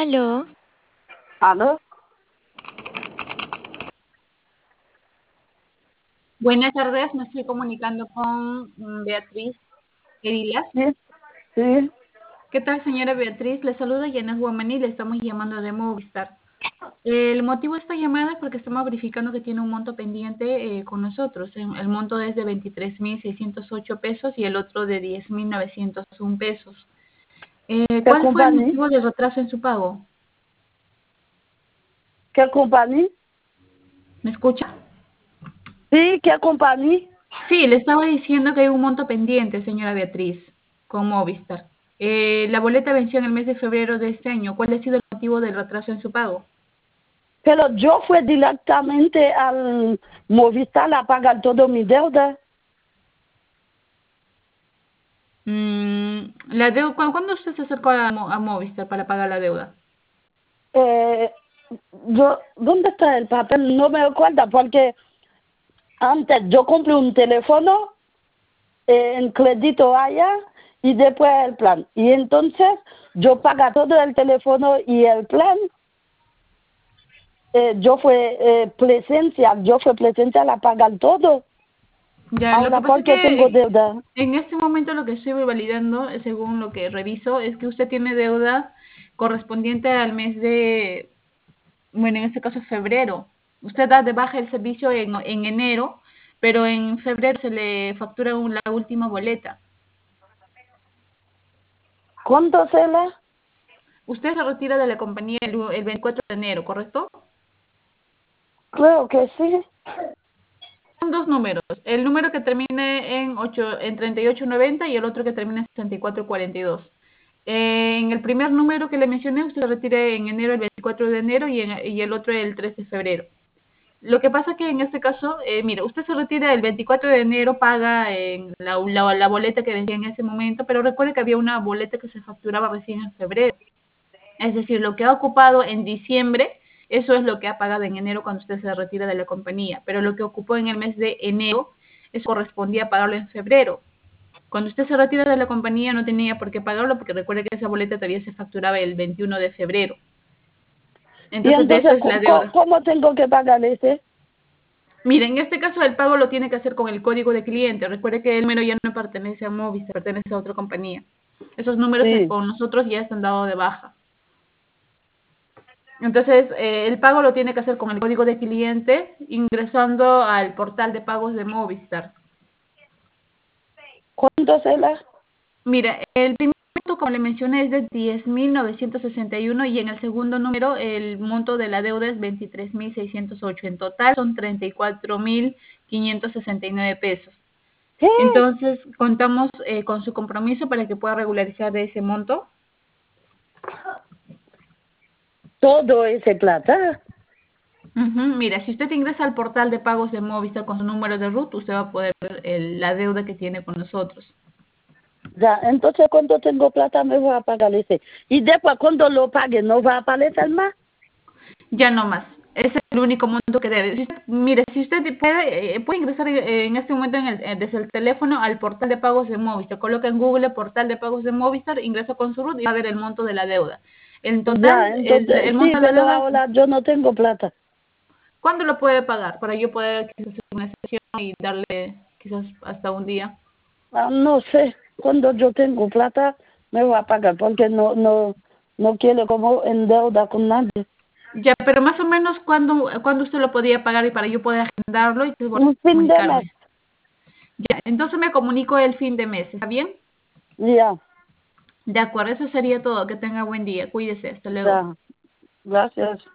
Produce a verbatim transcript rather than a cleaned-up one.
Aló, ¿Aló? Buenas tardes, me estoy comunicando con mm, Beatriz Herilas. Sí, sí. ¿Qué tal, señora Beatriz? Le saluda Yanes Guamani, le estamos llamando de Movistar. El motivo de esta llamada es porque estamos verificando que tiene un monto pendiente eh, con nosotros. El el monto es de veintitrés mil seiscientos ocho pesos y el otro de diez mil novecientos uno pesos. Eh, ¿Qué ¿Cuál fue el compañía? motivo del retraso en su pago? ¿Qué compañía? ¿Me escucha? Sí, ¿qué compañía? Sí, le estaba diciendo que hay un monto pendiente, señora Beatriz, con Movistar. Eh, la boleta venció en el mes de febrero de este año. ¿Cuál ha sido el motivo del retraso en su pago? Pero yo fui directamente al Movistar a pagar todo mi deuda. Mm, la deuda, ¿cu- ¿cuándo usted se acercó a, Mo- a Movistar para pagar la deuda? Eh, yo, ¿dónde está el papel? No me acuerdo porque antes yo compré un teléfono eh, en crédito allá y después el plan. Y entonces yo paga todo el teléfono y el plan. Eh, yo fui eh, presencia, yo fui presencia a pagar todo. Ya, lo que Ahora pasa es porque que tengo eh, deuda. en este momento lo que estoy validando, eh, según lo que reviso, es que usted tiene deuda correspondiente al mes de, bueno, en este caso febrero. Usted da de baja el servicio en, en enero, pero en febrero se le factura un- la última boleta. ¿Cuánto se le? Usted se retira de la compañía el, el veinticuatro de enero, ¿correcto? Creo que sí. Son dos números. El número que termine en, ocho, en treinta y ocho noventa y el otro que termine en sesenta y cuatro cuarenta y dos. Eh, en el primer número que le mencioné, usted se retira en enero, el veinticuatro de enero, y, en, y el otro el tres de febrero. Lo que pasa que en este caso, eh, mire, usted se retira el veinticuatro de enero, paga en la, la, la boleta que vencía en ese momento, pero recuerde que había una boleta que se facturaba recién en febrero. Es decir, lo que ha ocupado en diciembre, eso es lo que ha pagado en enero cuando usted se retira de la compañía. Pero lo que ocupó en el mes de enero, eso correspondía a pagarlo en febrero. Cuando usted se retira de la compañía no tenía por qué pagarlo porque recuerde que esa boleta todavía se facturaba el veintiuno de febrero. Y Entonces, de eso entonces, es la ¿cómo, cómo deuda. cómo tengo que pagar ese? Mire, en este caso el pago lo tiene que hacer con el código de cliente. Recuerde que el número ya no pertenece a Movistar, pertenece a otra compañía. Esos números Sí. con nosotros ya están dados de baja. Entonces, eh, el pago lo tiene que hacer con el código de cliente ingresando al portal de pagos de Movistar. ¿Cuánto se le? Mira, el primer monto, como le mencioné, es de diez mil novecientos sesenta y uno y en el segundo número el monto de la deuda es veintitrés mil seiscientos ocho. En total son treinta y cuatro mil quinientos sesenta y nueve pesos. ¿Qué? Entonces, contamos eh, con su compromiso para que pueda regularizar de ese monto. Todo ese plata. Ujú. Mira, si usted ingresa al portal de pagos de Movistar con su número de RUT, usted va a poder ver el- la deuda que tiene con nosotros. Ya, entonces cuando tengo plata me voy a pagar ese. Y después cuando lo pague no va a aparecer más. Ya no más. Ese es el único monto que debe. Si usted- mire, si usted puede, eh, puede ingresar eh, en este momento en el- eh, desde el teléfono al portal de pagos de Movistar. Coloca en Google portal de pagos de Movistar, ingresa con su RUT y va a ver el monto de la deuda. En Ya, total, el, entonces el sí, monto de la pero deuda, ahora yo no tengo plata. ¿cuándo lo puede pagar? Para yo poder quizás hacer una sesión y darle quizás hasta un día. Ah, no sé, cuando yo tengo plata me voy a pagar porque no no no quiero como en deuda con nadie. Ya, pero más o menos, ¿cuándo, cuándo usted lo podía pagar y para yo poder agendarlo y poder Un fin de mes. comunicarme? Ya, entonces me comunico el fin de mes, ¿está bien? Ya, De acuerdo, eso sería todo. Que tenga buen día. Cuídese. Hasta luego. ya. Gracias.